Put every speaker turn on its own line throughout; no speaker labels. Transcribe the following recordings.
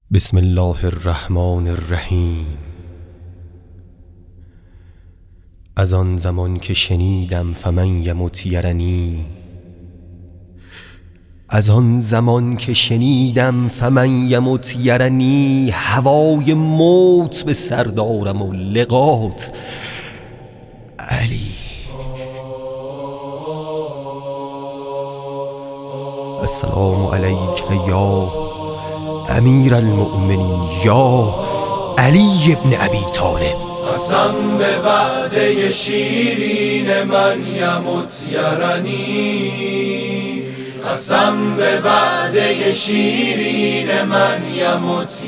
بسم الله الرحمن الرحیم. از آن زمان که شنیدم فمن یمت یرنی، از آن زمان که شنیدم فمن یمت یرنی، هوای موت به سر دارم و لقات علی. السلام علیک یا امیر المؤمنین یا علی ابن ابی طالب.
قسم به وعده شیرین من یمت یرنی، قسم به وعده شیرین من یمت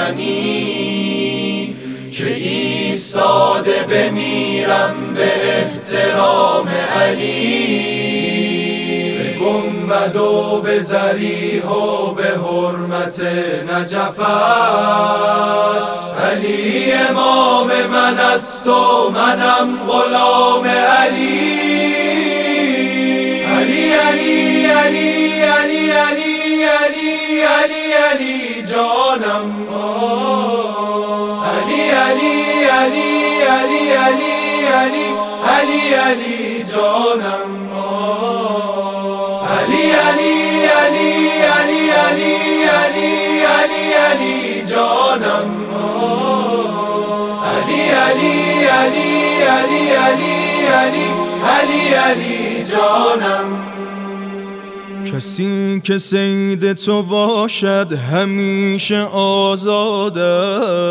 یرنی، که ایستاده بمیرم به احترام علی، به گنبد و به ضریح و به حرمت نجفش. علی امام من است و منم غلام علی. علی علی علی علی علی علی علی علی جانم. علی علی علی علی علی علی علی علی جانم. علی علی علی علی علی علی علی علی جانم. علی علی علی علی علی علی علی علی جانم.
کسی که صید تو باشد همیشه آزاده،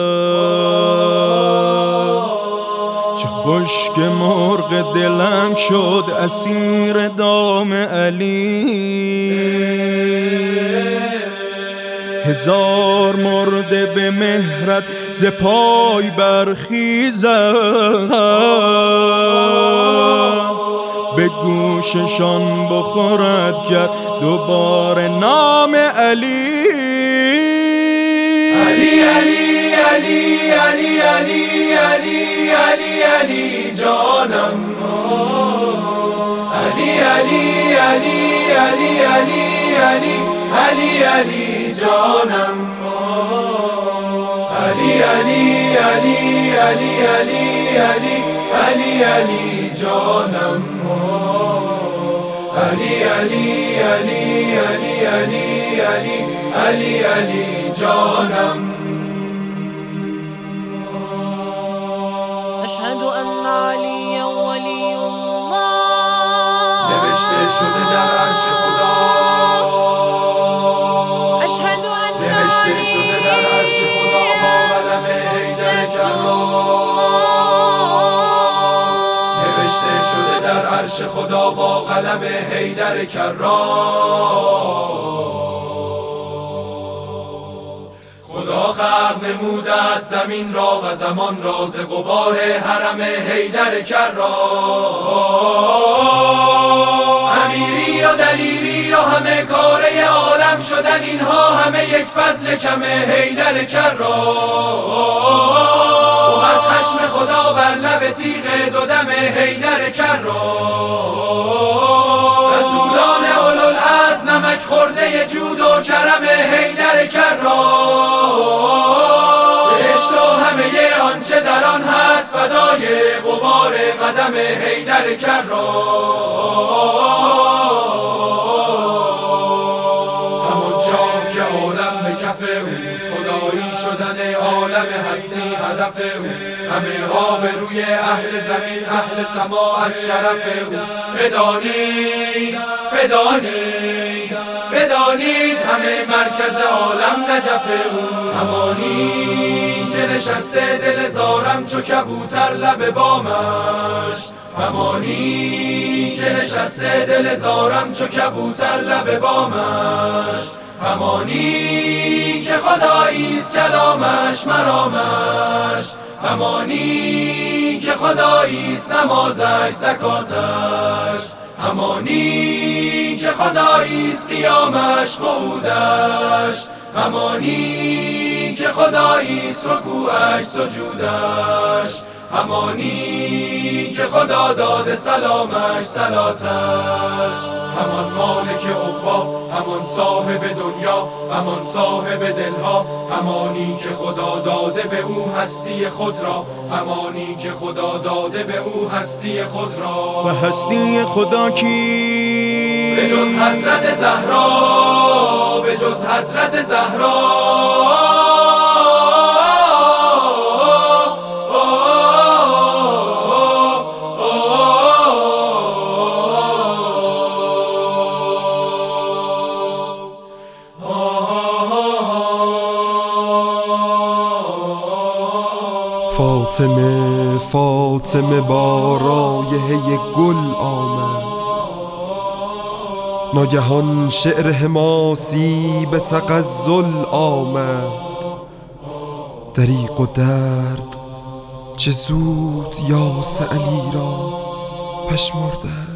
چه خوش که مرغ دلم شد اسیر دام علی. هزار مرده به مهرت ز پای برخیزد، به گوششان بخورد کرد دوباره نام علی.
علی علی علی علی علی علی علی علی جانم. علی علی علی علی علی علی علی علی جانم. علی علی علی علی علی علی علی علی جانم. علی علی علی علی علی علی علی علی جانم.
اشهد ان علی ولی الله،
نوشته شده در عرش خدا.
اشهد ان
نوشته شده در عرش خدا با قلم حیدر کرام. نوشته شده در عرش خدا با قلم حیدر کرام. خدا خلق نموده از زمین را و زمان را ز غبار حرم حیدر کرام. امیری و دلیری و همه کاره عالم شدن، اینها همه یک فضل کم حیدر کرام. بود خشم خدا بر لب تیغ دو دم حیدر کرام. رسولان اولوالعزم نمک خورده جود و کرم حیدر کرام. بهشت و همه آنچه در آن هست فدای غبار قدم حیدر کرام. همون شاه که عالم به کف اوست، خدایی شدن عالم هستی هدف اوست. همه آبروی اهل زمین اهل سما از شرف اوست. بدانید بدانید بدانید همه مرکز عالم نجف او. همانی که نشسته دل زارم چو کبوتر لب بامش. همانی که نشسته دل زارم چو کبوتر لب بامش. همانی که خداییست کلامش مرامش. همانی که خداییست نمازش زکاتش. همانی که خداییست قیامش قعودش. همانی که خداییست رکوعش سجودش. همانی که خدا داده سلامش صلاتش، همان مالک عقبا، همان صاحب دنیا، همان صاحب دلها، همانی که خدا داده به او هستی خود را، همانی که خدا داده به او هستی خود را.
و هستی خدا کی؟
به جز حضرت زهرا، به جز حضرت زهرا.
فاطمه فاطمه با رایحه گل آمد، ناگهان شعر حماسی به تغزل آمد. دریغ و درد چه زود یاس علی را پشمردند.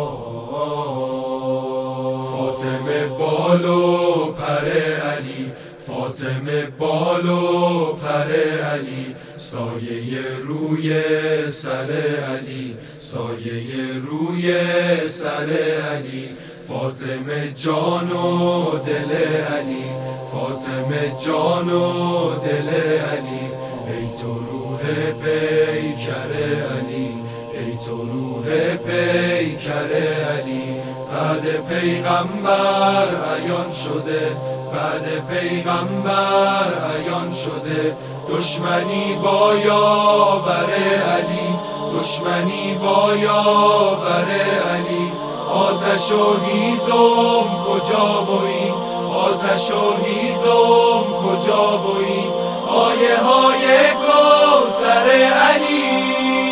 فاطمه بالو پر علی، فاطمه بالو پر علی، سایه روی سر علی، سایه روی سر علی. فاطمه جان و دل علی، فاطمه جان و دل علی. ای تو روح پیکر علی، ای تو روح پیکر علی. بعد پیغمبر عیان شده، بعد پیغمبر عیان شده. دشمنی با یاور علی، دشمنی با یاور علی. آتش و هیزم کجا و این، آتش و هیزم کجا و این. آیه های کوثر علی.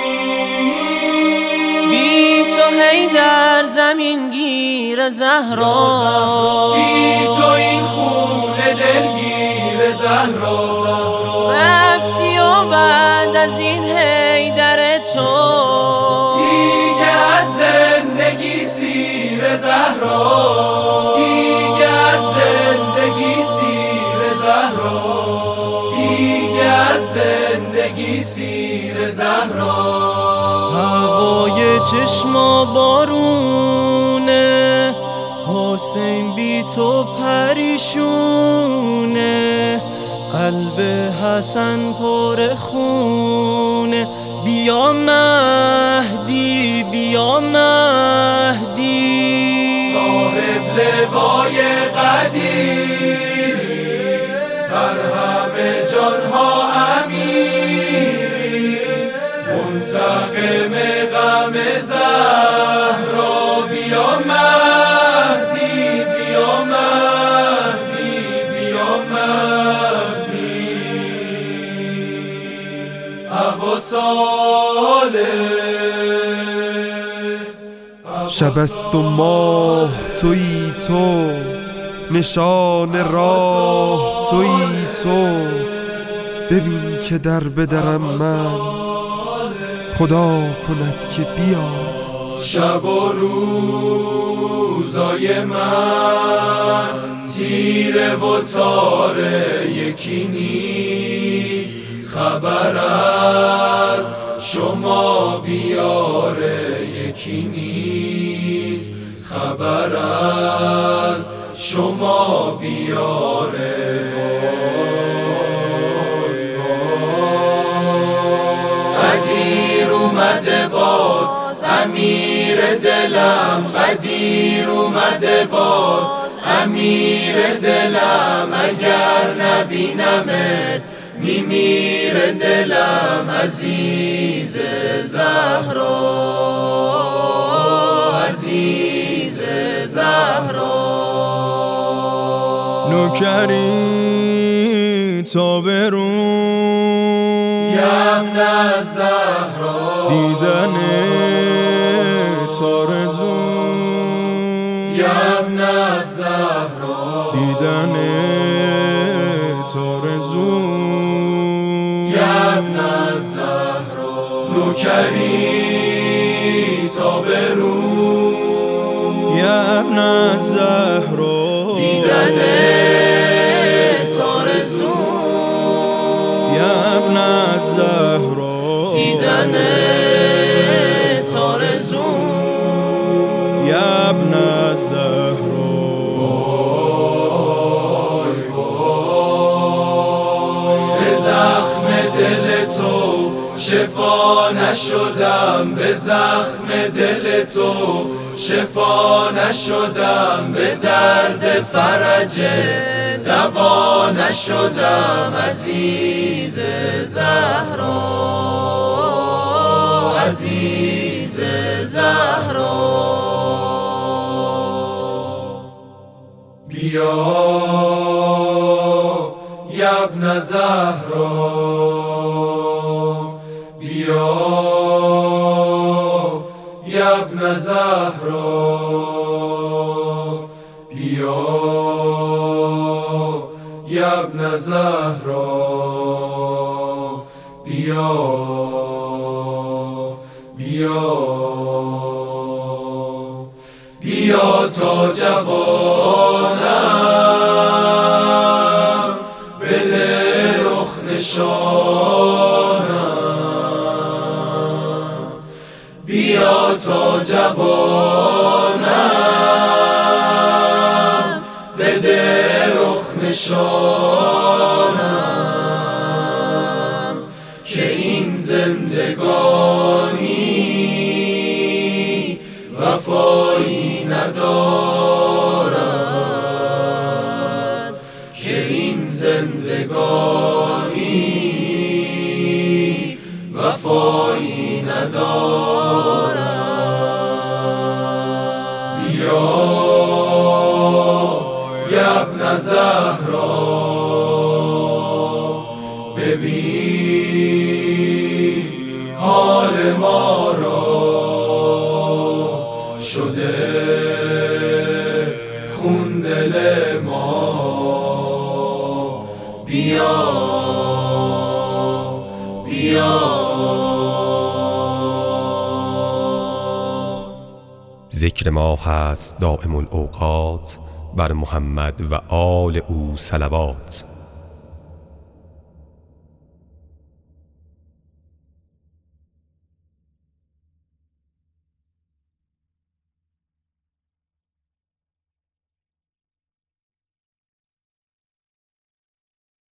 بی تو هی در زمین گیر زهرا،
بی تو این خون دلگیر زهرا.
رفتی و بعد از این هی در تو
دیگه از زندگی سیر زهرا، دیگه از زندگی سیر زهرا، دیگه از زندگی سیر زهرا.
هوای چشم بارونه، حسین بی تو پریشونه. قلب حسن پر خونه، بیا مهدی بیا مهدی.
صاحب لوای قدیر، بر همه جانها امیر. منتقم غم زهرا، بیا مهدی بیا مهدی بیا مهدی. ابا صالح
شب است و ماه تویی تو، نشان راه تویی تو. ببین که در بدرم من، خدا کند که بیا.
شب و روزای من تیره و تاره یکی نیست. خبر از شما بیاره یکی نیست. خبر از شما بیاره. قدیر اومده باز امیر دلم، قدیر اومده باز امیر دلم. اگر نبینمت میمیره دلم. عزیز زهرا، عزیز زهرا.
نوکری تا برون
یم نه زهرا،
دیدن تارزون.
یم نه زهرا،
دیدن تارزون.
یم نه زهرا. نوکری تا برون،
یم نه زهرا.
دیدن تارزون،
یم نه زهرا.
دیدن شفا نشدم به زخم دل تو، شفا نشدم به درد فرجه، دوا نشدم عزیز زهرا، عزیز زهرا. بیا یا ابن زهرا، بیا یا ابن زهرا، بیا یا ابن زهرا، بیا بیا بیا تا جوانم بده رخ نشانم، بیا تا جوانم بده رخ نشانم، که این زندگانی وفایی ندارد، که این زندگانی وفایی ندارد. بیا یا ابن زهرا، ببین حال ما را، شده خون دل ما. بیا بیا.
ذکر ما هست دائم الاوقات، بر محمد و آل او صلوات.